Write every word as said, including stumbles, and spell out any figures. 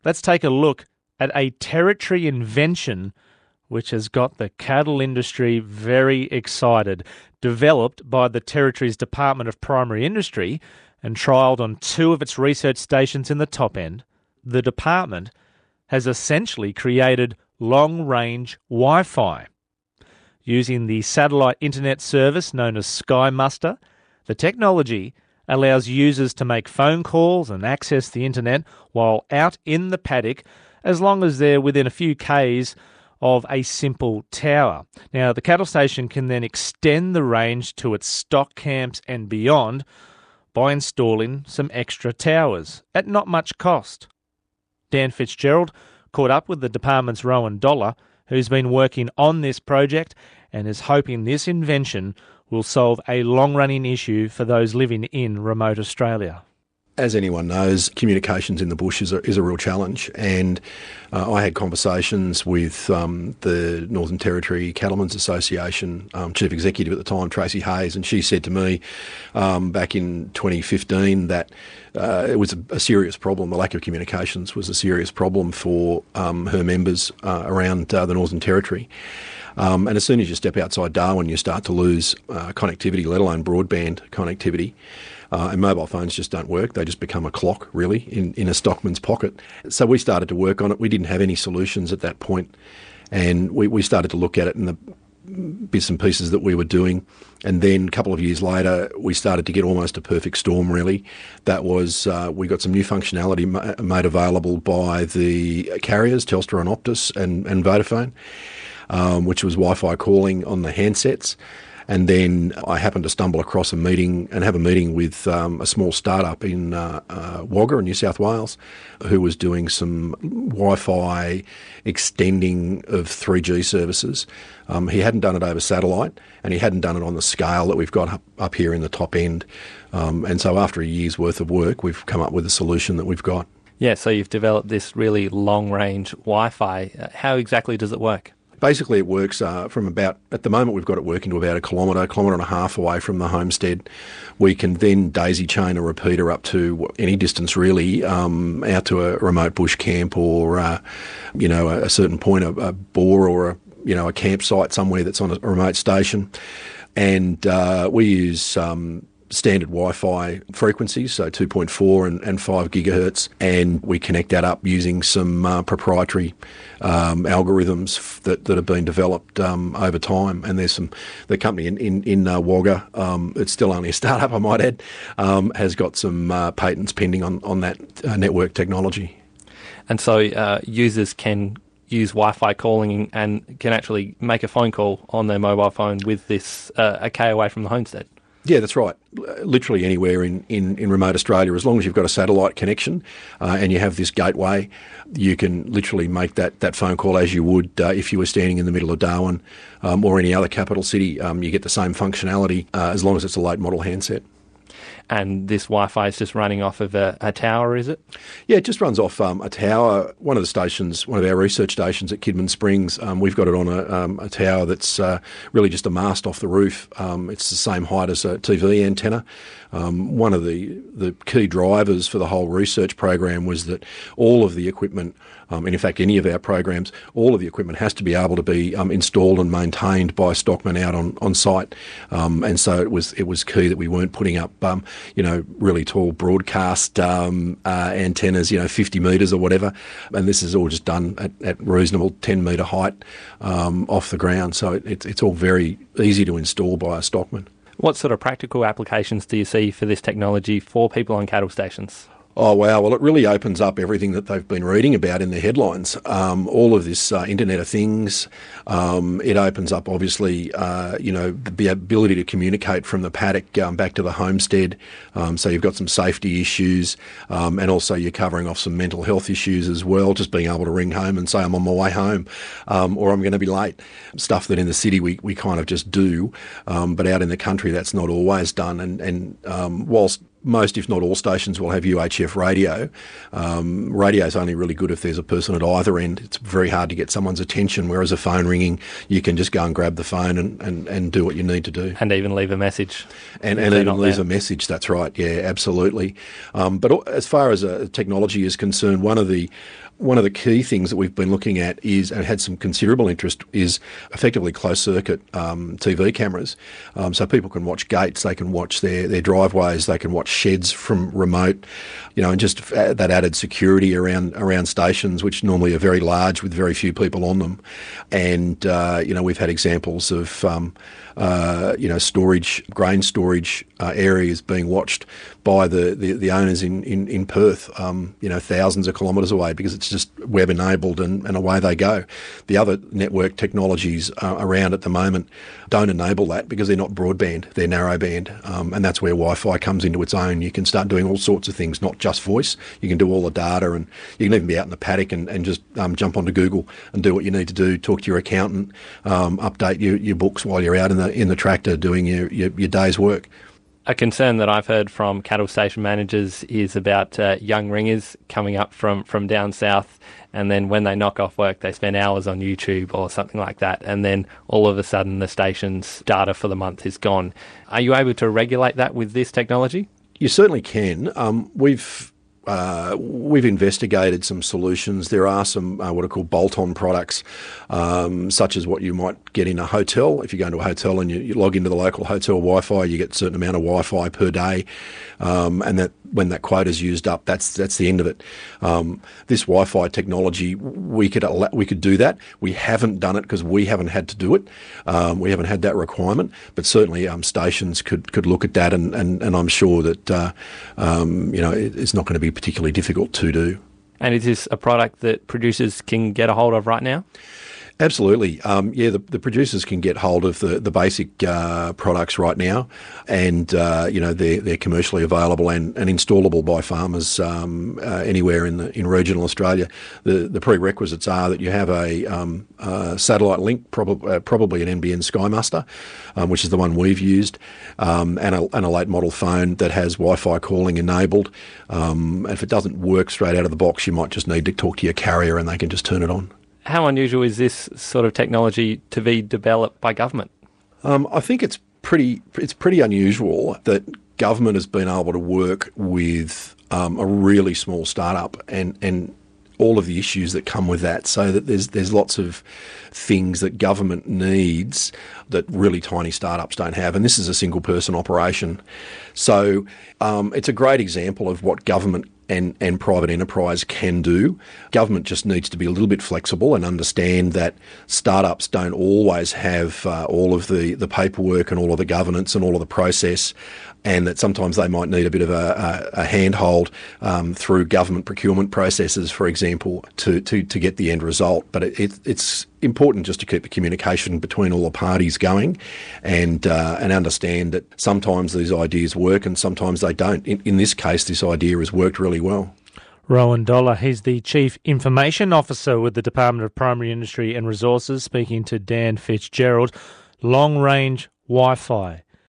let's take a look at a territory invention which has got the cattle industry very excited, developed by the Territory's Department of Primary Industry and trialled on two of its research stations in the top end. The department has essentially created long-range Wi-Fi. Using the satellite internet service known as Sky Muster, the technology allows users to make phone calls and access the internet while out in the paddock, as long as they're within a few k's of a simple tower. Now, the cattle station can then extend the range to its stock camps and beyond by installing some extra towers at not much cost. Dan Fitzgerald caught up with the department's Rowan Dollar, who's been working on this project and is hoping this invention will solve a long-running issue for those living in remote Australia. As anyone knows, communications in the bush is a, is a real challenge, and uh, I had conversations with um, the Northern Territory Cattlemen's Association um, Chief Executive at the time, Tracy Hayes, and she said to me um, back in twenty fifteen that uh, it was a, a serious problem. The lack of communications was a serious problem for um, her members uh, around uh, the Northern Territory. Um, and as soon as you step outside Darwin, you start to lose uh, connectivity, let alone broadband connectivity. Uh, and mobile phones just don't work. They just become a clock, really, in, in a stockman's pocket. So we started to work on it. We didn't have any solutions at that point. And we, we started to look at it in the bits and pieces that we were doing. And then a couple of years later, we started to get almost a perfect storm, really. That was, uh, we got some new functionality ma- made available by the carriers, Telstra and Optus and, and Vodafone, um, which was Wi-Fi calling on the handsets. And then I happened to stumble across a meeting and have a meeting with um, a small startup in uh, uh, Wagga in New South Wales who was doing some Wi-Fi extending of three G services. Um, he hadn't done it over satellite, and he hadn't done it on the scale that we've got up, up here in the top end. Um, and so after a year's worth of work, we've come up with a solution that we've got. Yeah, so you've developed this really long-range Wi-Fi. How exactly does it work? Basically, it works uh, from about, at the moment, we've got it working to about a kilometre, kilometre and a half away from the homestead. We can then daisy chain a repeater up to any distance, really, um, out to a remote bush camp or, uh, you know, a, a certain point, a, a bore or, a, you know, a campsite somewhere that's on a, a remote station. And uh, we use Um, standard Wi-Fi frequencies, so two point four and, and five gigahertz, and we connect that up using some uh, proprietary um, algorithms f- that, that have been developed um, over time. And there's some, the company in, in, in uh, Wagga, um, it's still only a startup, I might add, um, has got some uh, patents pending on, on that uh, network technology. And so uh, users can use Wi-Fi calling and can actually make a phone call on their mobile phone with this uh, a K away from the homestead? Yeah, that's right. Literally anywhere in, in, in remote Australia, as long as you've got a satellite connection uh, and you have this gateway, you can literally make that, that phone call as you would uh, if you were standing in the middle of Darwin um, or any other capital city. Um, you get the same functionality uh, as long as it's a late model handset. And this Wi-Fi is just running off of a, a tower, is it? Yeah, it just runs off um, a tower. One of the stations, one of our research stations at Kidman Springs, um, we've got it on a, um, a tower that's uh, really just a mast off the roof. Um, it's the same height as a T V antenna. Um, one of the, the key drivers for the whole research program was that all of the equipment, um, and in fact any of our programs, all of the equipment has to be able to be um, installed and maintained by stockmen out on, on site. Um, and so it was it was key that we weren't putting up, um, you know, really tall broadcast um, uh, antennas, you know, fifty metres or whatever. And this is all just done at, at reasonable ten metre height um, off the ground. So it, it's, it's all very easy to install by a stockman. What sort of practical applications do you see for this technology for people on cattle stations? Oh, wow. Well, it really opens up everything that they've been reading about in the headlines. Um, all of this uh, Internet of Things. Um, it opens up, obviously, uh, you know, the ability to communicate from the paddock um, back to the homestead. Um, so you've got some safety issues, um, and also you're covering off some mental health issues as well, just being able to ring home and say, I'm on my way home, um, or I'm going to be late. Stuff that in the city we, we kind of just do, um, but out in the country that's not always done. And, and um, whilst most, if not all, stations will have U H F radio. Um, radio is only really good if there's a person at either end. It's very hard to get someone's attention, whereas a phone ringing, you can just go and grab the phone and, and, and do what you need to do. And even leave a message. And, and even leave there. a message, that's right, yeah, absolutely. Um, but as far as uh, technology is concerned, one of the one of the key things that we've been looking at is, and had some considerable interest, is effectively closed-circuit um, T V cameras. Um, so people can watch gates, they can watch their, their driveways, they can watch sheds from remote, you know, and just that added security around around stations, which normally are very large with very few people on them. And, uh, you know, we've had examples of, um, uh, you know, storage, grain storage uh, areas being watched by the, the, the owners in, in, in Perth, um, you know, thousands of kilometres away, because it's just web-enabled and, and away they go. The other network technologies uh, around at the moment don't enable that because they're not broadband, they're narrowband, um, and that's where Wi-Fi comes into its own. You can start doing all sorts of things, not just voice. You can do all the data, and you can even be out in the paddock and, and just um, jump onto Google and do what you need to do, talk to your accountant, um, update your, your books while you're out in the in the tractor doing your, your, your day's work. A concern that I've heard from cattle station managers is about uh, young ringers coming up from, from down south, and then when they knock off work, they spend hours on YouTube or something like that, and then all of a sudden the station's data for the month is gone. Are you able to regulate that with this technology? You certainly can. Um, we've Uh, we've investigated some solutions. There are some uh, what are called bolt-on products, um, such as what you might get in a hotel. If you go into a hotel and you, you log into the local hotel Wi-Fi, you get a certain amount of Wi-Fi per day, um, and that when that quota is used up, that's that's the end of it. Um, this Wi-Fi technology, we could we could do that. We haven't done it because we haven't had to do it. Um, we haven't had that requirement, but certainly um, stations could could look at that, and and, and I'm sure that uh, um, you know it, it's not going to be particularly difficult to do. And is this a product that producers can get a hold of right now? Absolutely. Um, yeah, the, the producers can get hold of the, the basic uh, products right now, and uh, you know they're, they're commercially available and, and installable by farmers um, uh, anywhere in the, in regional Australia. The the prerequisites are that you have a, um, a satellite link, prob- uh, probably an N B N SkyMaster, um, which is the one we've used, um, and, a, and a late model phone that has Wi-Fi calling enabled. Um, and if it doesn't work straight out of the box, you might just need to talk to your carrier and they can just turn it on. How unusual is this sort of technology to be developed by government? Um, I think it's pretty it's pretty unusual that government has been able to work with um, a really small startup and, and all of the issues that come with that, so that there's there's lots of things that government needs that really tiny startups don't have, and this is a single person operation. So um, it's a great example of what government and, and private enterprise can do. Government just needs to be a little bit flexible and understand that startups don't always have uh, all of the, the paperwork and all of the governance and all of the process, and that sometimes they might need a bit of a, a, a handhold um, through government procurement processes, for example, to, to, to get the end result. But it, it, it's important just to keep the communication between all the parties going, and uh, and understand that sometimes these ideas work and sometimes they don't. In, in this case, this idea has worked really well. Rowan Dollar, he's the Chief Information Officer with the Department of Primary Industry and Resources, speaking to Dan Fitzgerald. Long-range Wi-Fi.